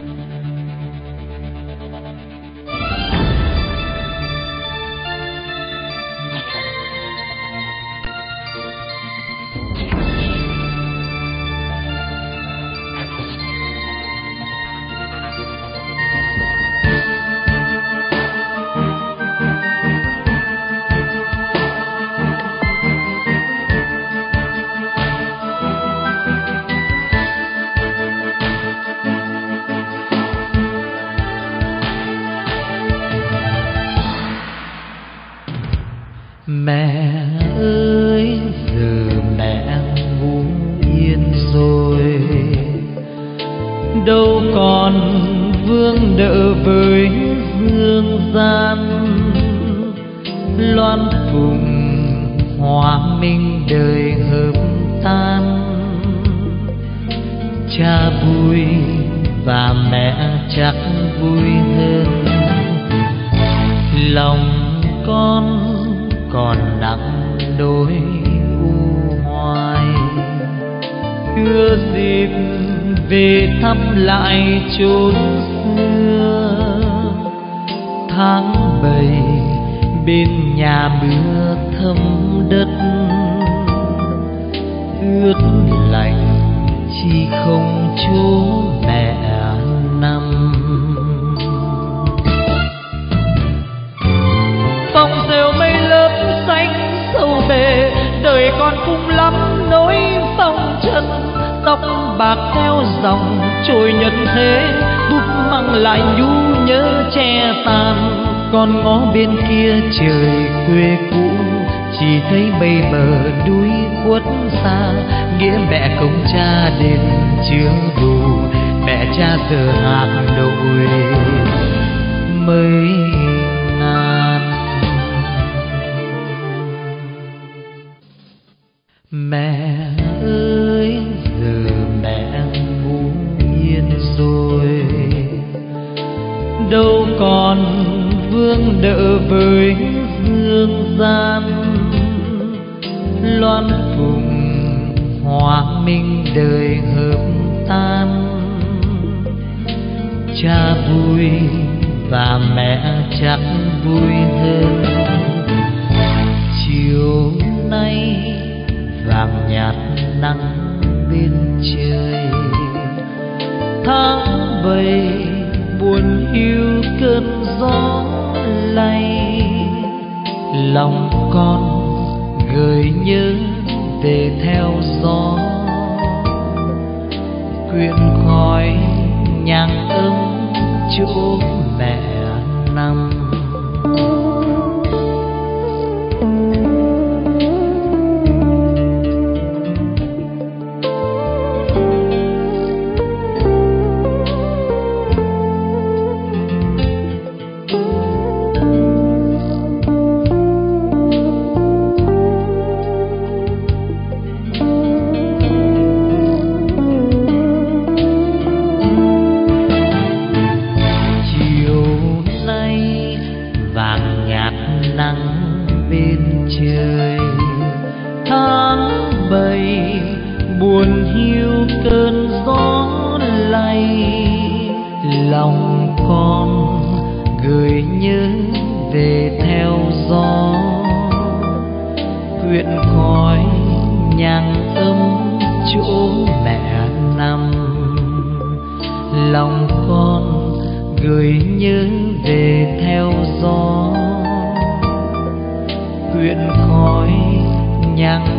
Mẹ ơi giờ mẹ ngủ yên rồi, đâu còn vương nợ với dương gian. Loan phụng hòa minh đời hợp tan, cha vui và mẹ chắc vui hơn. Lòng con còn nặng nỗi u hoài, chưa dịp về thăm lại chốn xưa. Tháng 7 bên nhà mưa thấm đất, ướt lạnh chi không chỗ mẹ nằm. Phong rêu mây lớp xanh sâu về, đời con cũng lắm nỗi phong trần. Tóc bạc theo dòng trôi nhân thế, bút mang lại nhu nhớ che tàn. Con ngó bên kia trời quê cũ, chỉ thấy mây mờ núi khuất xa. Nghĩa mẹ công cha đền chưa đủ, mẹ cha giờ Hà Nội mấy ngàn. Mẹ ơi giờ mẹ ngủ yên rồi, đâu còn vương nợ với dương gian. Loan phụng hòa minh đời hợp tan, cha vui và mẹ chắc vui hơn. Chiều nay vàng nhạt nắng bên trời, tháng 7 buồn hiu cơn gió lay. Lòng con gợi nhớ về theo gió, quyện khói nhang ấm chỗ mẹ nằm. Trời tháng 7 buồn hiu cơn gió lay. Lòng con gửi nhớ về theo gió, quyện khói nhang ấm chỗ mẹ nằm. Lòng con gửi nhớ về theo gió, quyện khói nhang